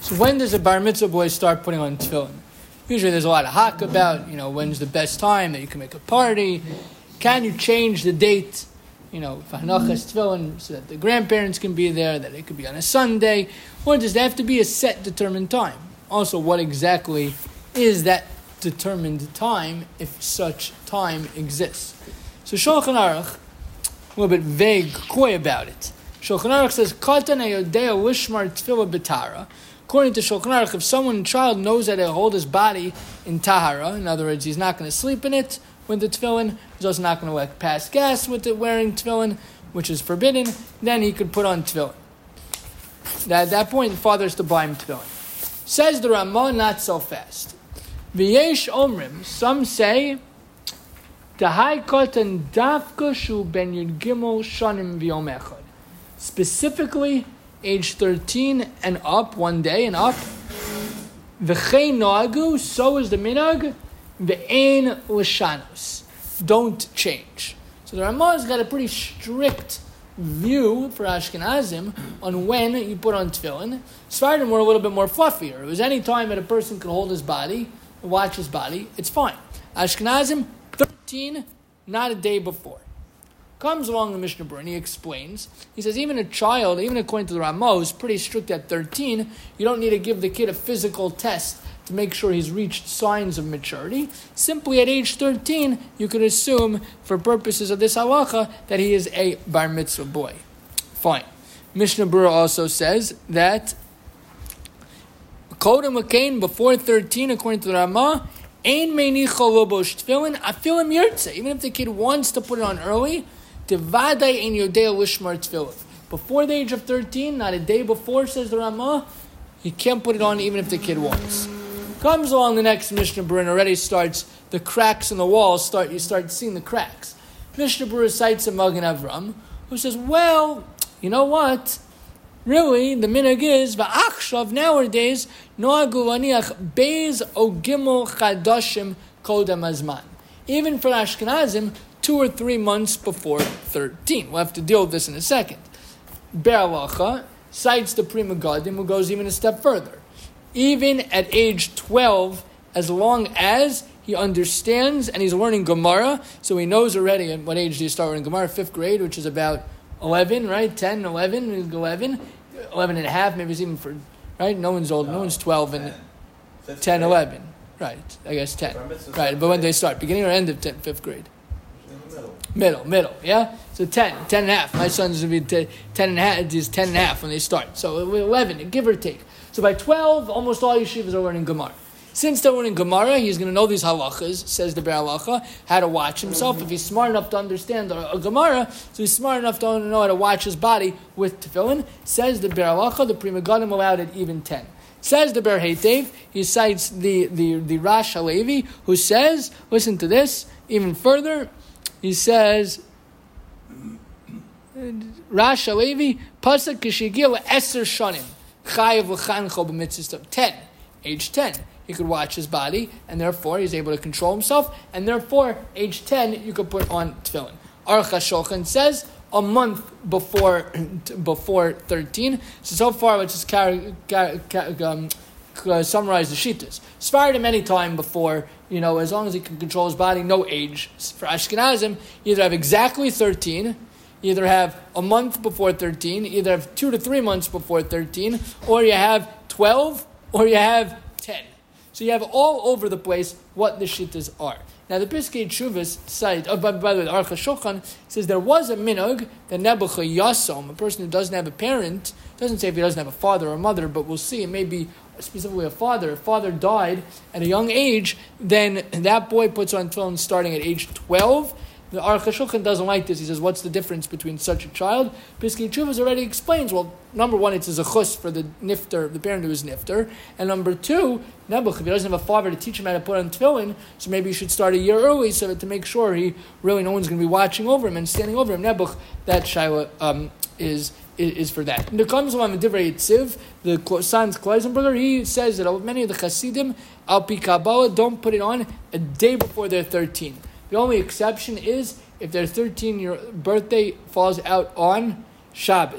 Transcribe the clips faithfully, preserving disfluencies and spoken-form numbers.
So when does a bar mitzvah boy start putting on tefillin? Usually there's a lot of hak about, you know, when's the best time that you can make a party. Can you change the date, you know, for Hanachas tefillin, so that the grandparents can be there, that it could be on a Sunday? Or does there have to be a set determined time? Also, what exactly is that determined time, if such time exists? So Shulchan Aruch, a little bit vague, coy about it. Shulchan Aruch says, Katan ayodea lishmar tefillah b'tara. According to Shulchan Aruch, if someone, child, knows how to hold his body in tahara, in other words, he's not going to sleep in it with the tefillin, he's also not going to like pass gas with it wearing tefillin, which is forbidden, then he could put on tefillin. At that point, the father is to buy him tefillin. Says the Ramah, not so fast. V'yesh omrim, some say, Tahai kotan dafka shu ben yud gimel shanim v'yom echad. Specifically, age thirteen and up, one day and up. V'chei noagu, so is the minhag. V'ein l'shanus, don't change. So the Ramah's got a pretty strict view for Ashkenazim on when you put on tefillin. Sfardim were a little bit more fluffier. It was any time that a person could hold his body, watch his body, it's fine. Ashkenazim, thirteen, not a day before. Comes along the Mishnah Berurah and he explains. He says even a child, even according to the Ramah, is pretty strict at thirteen. You don't need to give the kid a physical test to make sure he's reached signs of maturity. Simply at age thirteen, you could assume, for purposes of this halacha, that he is a bar mitzvah boy. Fine. Mishnah Berurah also says that Kodem L'Kain, before thirteen, according to the Ramah, Ein meinicha lobosh tefillin, afilim yirtze. Even if the kid wants to put it on early, Devadai ein yodea lishmar tefillin. Before the age of thirteen, not a day before, says the Ramah, he can't put it on even if the kid wants. Comes along the next Mishnah Berurah and already starts, the cracks in the walls, start you start seeing the cracks. Mishnah Berurah cites a Magen Avram, who says, well, you know what? Really, the minhag is, va'achshav, nowadays, noagu laniach beis o gimel chadashim kodem azman. Even for Ashkenazim, two or three months before thirteen. We'll have to deal with this in a second. Be'er halacha cites the Pri Megadim, who goes even a step further. Even at age twelve, as long as he understands and he's learning Gemara, so he knows already at what age do you start learning Gemara? Fifth grade, which is about eleven, right? ten, eleven, eleven, eleven and a half, maybe it's even for, right? No one's old, no, no one's twelve, and ten, eleven. Right, I guess ten. Right, but when they start, beginning or end of ten, fifth grade? Middle. Middle, middle, yeah? So ten, ten and a half. My son's going to be ten and a half, is ten and a half when they start. So eleven, give or take. So by twelve, almost all yeshivas are learning Gemara. Since they're learning Gemara, he's going to know these halachas, says the Be'er halacha, how to watch himself. If he's smart enough to understand a, a Gemara, so he's smart enough to know how to watch his body with tefillin. Says the Be'er halacha, the Pri Megadim allowed at even ten. Says the Ber Heitev, he cites the, the, the Rash Halevi, who says, listen to this, even further, he says, Rash Halevi, Pasuk Kishigil Eser Shanim, Chayev L'chancho B'mitzvah, ten, age ten. He could watch his body, and therefore he's able to control himself, and therefore, age ten, you could put on tefillin. Aruch HaShulchan says, a month before before thirteen. So, so far, let's just carry, carry, um, uh, summarize the shittas. Sfardim any time before, you know, as long as he can control his body, no age. For Ashkenazim, you either have exactly thirteen, you either have a month before thirteen, you either have two to three months before thirteen, or you have twelve, or you have ten. So you have all over the place what the shittas are. Now the Piskei Teshuvos cite, oh, by, by the way, the Aruch HaShulchan says there was a minhag, the Nebuchah Yasom, a person who doesn't have a parent, doesn't say if he doesn't have a father or a mother, but we'll see, it may be specifically a father. If father died at a young age, then that boy puts on tefillin starting at age twelve. The Aruch HaShulchan doesn't like this. He says, what's the difference between such a child? Piskei Teshuvos already explains, well, number one, it's a zechus for the nifter, the parent who is nifter. And number two, Nebuch, if he doesn't have a father to teach him how to put on tefillin, so maybe he should start a year early so that to make sure he really, no one's going to be watching over him and standing over him. Nebuch, that shaila um, is, is is for that. And there comes along the Divrei Yitziv, the Sanz Kleisenberger, he says that many of the Hasidim, Al Pi Kabbalah, don't put it on a day before they're thirteen. The only exception is if their thirteen-year birthday falls out on Shabbos.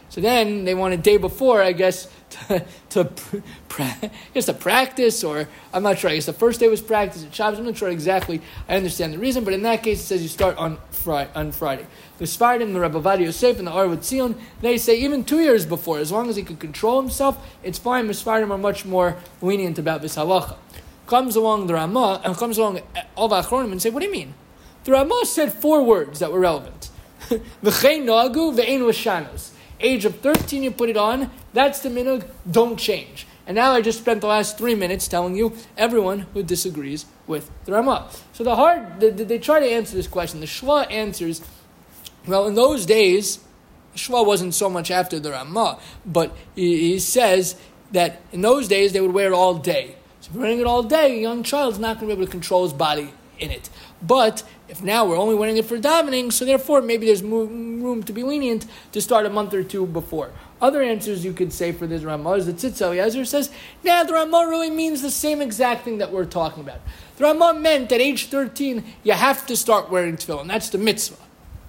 So then they want a day before, I guess, to, to pra- I guess to practice, or I'm not sure. I guess the first day was practice at Shabbos. I'm not sure exactly. I understand the reason, but in that case, it says you start on Friday. On Friday, the Sfardim, the Rebbe Ovadia Yosef, and the Arva Tzion, they say even two years before, as long as he can control himself, it's fine. The Sfardim are much more lenient about this halacha. Comes along the Ramah and comes along all the Achronim and say, what do you mean? The Ramah said four words that were relevant. V'chein nagu ve'ein l'shanos. Age of thirteen, you put it on. That's the minhag. Don't change. And now I just spent the last three minutes telling you everyone who disagrees with the Ramah. So the hard, they, they try to answer this question. The Shua answers, well, in those days, Shua wasn't so much after the Ramah, but he, he says that in those days they would wear it all day. So if you're wearing it all day, a young child's not going to be able to control his body in it. But if now we're only wearing it for davening, so therefore maybe there's room to be lenient to start a month or two before. Other answers you could say for this Ramah is that Tzitz Eliezer says, nah, the Ramah really means the same exact thing that we're talking about. The Ramah meant at age thirteen, you have to start wearing tefillin. That's the mitzvah.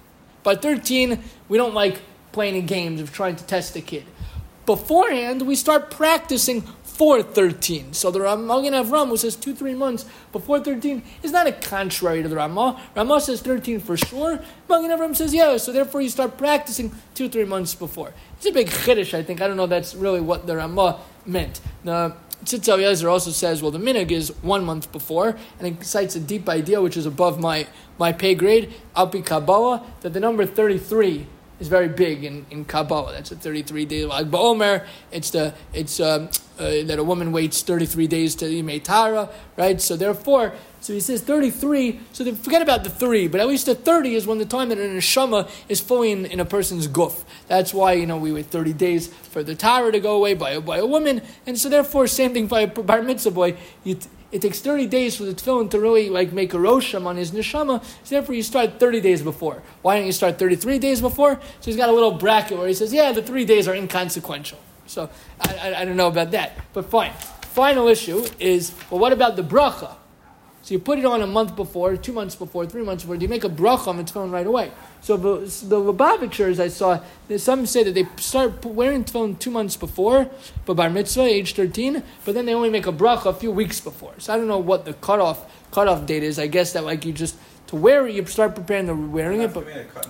But thirteen, we don't like playing games of trying to test a kid. Beforehand, we start practicing for thirteen. So the Magen Avram, who says two, three months before thirteen, is not a contrary to the Ramah. Ramah says thirteen for sure. Magen Avram says, yeah, so therefore you start practicing two, three months before. It's a big chiddush, I think. I don't know that's really what the Ramah meant. The Tzitz Eliezer also says, well, the minhag is one month before, and he cites a deep idea, which is above my, my pay grade, Alpi Kabbalah, that the number thirty-three is very big in, in Kabbalah. That's a thirty-three day Lag BaOmer. It's the it's um, uh, that a woman waits thirty-three days to Yimei Tara, right? So therefore, so he says thirty-three. So they forget about the three, but at least the thirty is when the time that an neshama is fully in, in a person's guf. That's why you know we wait thirty days for the Tara to go away by a, by a woman, and so therefore same thing by a bar mitzvah boy. You t- It takes thirty days for the tefillin to really like make a rosham on his neshama. So therefore, you start thirty days before. Why don't you start thirty-three days before? So he's got a little bracket where he says, "Yeah, the three days are inconsequential." So I, I, I don't know about that, but fine. Final issue is, well, what about the bracha? So you put it on a month before, two months before, three months before. Do you make a bracha on the tefillin right away? So the, the Lubavitchers I saw, some say that they start wearing tefillin two months before, but bar mitzvah, age thirteen, but then they only make a bracha a few weeks before. So I don't know what the cutoff cutoff date is. I guess that like you just, to wear it, you start preparing the wearing it, but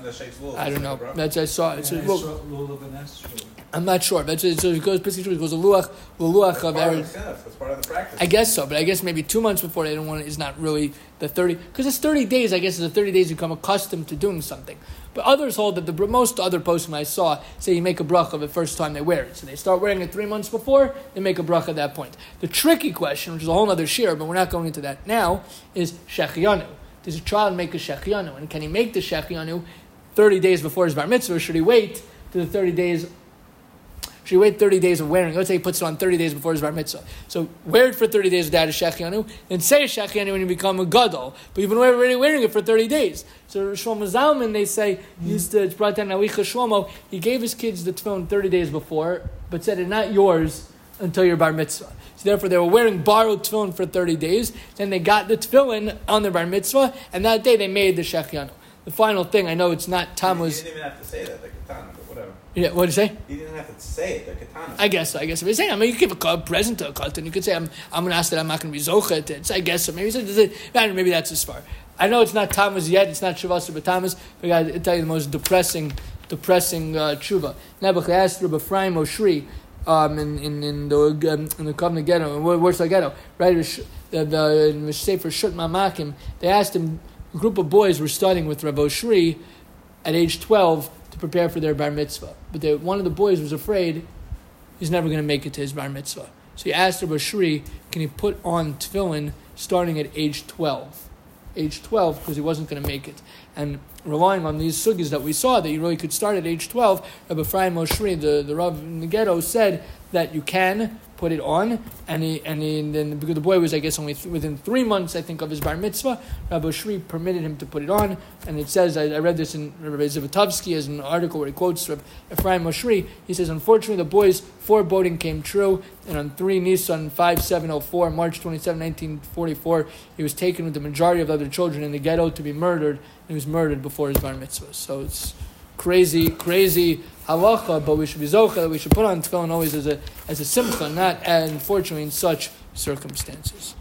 I don't know. That's I saw it. So, well, I'm not sure. That's so it goes basically it goes a luach, a luach of Eretz. That's part of the practice. I guess so, but I guess maybe two months before they don't want it is not really the thirty because it's thirty days. I guess it's the thirty days you become accustomed to doing something. But others hold that the most other poskim I saw say you make a bracha the first time they wear it. So they start wearing it three months before, they make a bracha at that point. The tricky question, which is a whole other shir, but we're not going into that now, is shechianu. Does a child make a shechianu, and can he make the shechianu thirty days before his bar mitzvah? Or should he wait to the thirty days? Should he wait thirty days of wearing? Let's say he puts it on thirty days before his bar mitzvah. So wear it for thirty days without a shechianu, then say a shechianu when you become a gadol. But you've been already wearing it for thirty days. So Shlomo Zalman, they say, mm-hmm. used to, it's brought down Alicha Shlomo, he gave his kids the tefillin thirty days before, but said it's not yours until your bar mitzvah. So therefore they were wearing borrowed tefillin for thirty days, then they got the tefillin on their bar mitzvah, and that day they made the shechianu. The final thing, I know it's not Tammuz. He didn't even have to say that, the katana, but whatever. Yeah, what did you say? He didn't have to say it, the katana. I guess so, I guess. If he's saying, I mean, you give a present to a katan, you could say, I'm I'm going to ask that I'm not going to be zochet. It's, I guess so. Maybe he said, maybe that's as far. I know it's not Tammuz yet, it's not Shavasar, but Tammuz, but I got to tell you the most depressing, depressing uh, tshuva. Nebuchadnezzar asked Rabbi Ephraim Oshri, um, in, in, in the um, in the Kovna Ghetto, in Warsaw Ghetto, right, the, the, in the Sefer Shut Mamakim, they asked him, a group of boys were studying with Rabbi Oshri at age twelve to prepare for their bar mitzvah. But they, one of the boys was afraid he's never going to make it to his bar mitzvah. So he asked Rabbi Oshri, can he put on tefillin starting at age twelve? Age twelve, because he wasn't going to make it. And relying on these sugis that we saw, that you really could start at age twelve, Rabbi Ephraim Oshri, the, the Rav in the ghetto, said that you can put it on, and he and, he, and then because the boy was, I guess, only th- within three months, I think, of his bar mitzvah, Rabbi Oshri permitted him to put it on, and it says, I, I read this in Rabbi Zivotofsky as an article where he quotes Rabbi Ephraim Oshri, he says, unfortunately, the boy's foreboding came true, and on three Nisan five seven oh four, March twenty-seventh, nineteen forty-four, he was taken with the majority of the other children in the ghetto to be murdered, and he was murdered before his bar mitzvah. So it's crazy, crazy halacha, but we should be zocha that we should put on tefillin always as a as a simcha, not uh, unfortunately in such circumstances.